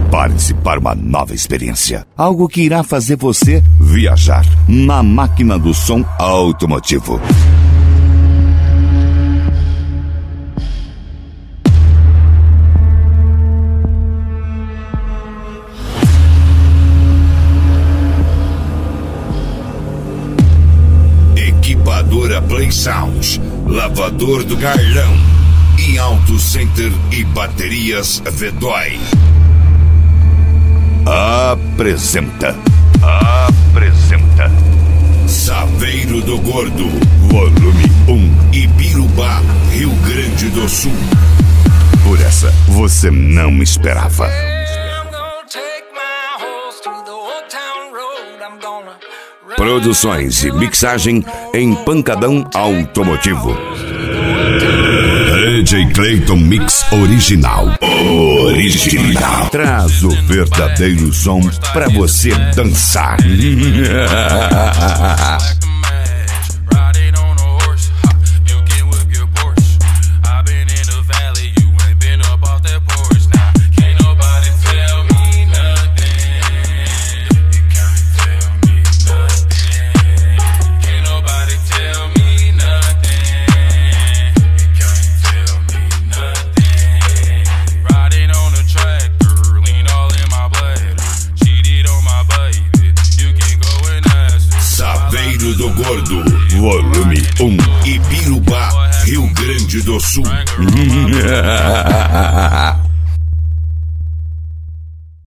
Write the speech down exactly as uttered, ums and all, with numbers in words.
Prepare-se para uma nova experiência. Algo que irá fazer você viajar na máquina do som automotivo. Equipadora Play Sound, lavador do Carlão e Auto Center e baterias Vedói. Apresenta. Apresenta. Saveiro do Gordo, volume um. Ibirubá, Rio Grande do Sul. Por essa você não esperava. Produções e mixagem em Pancadão Automotivo. D J Clayton Mix Original. Original. Traz o verdadeiro som pra você dançar. Do Gordo, volume um. Ibirubá, Rio Grande do Sul.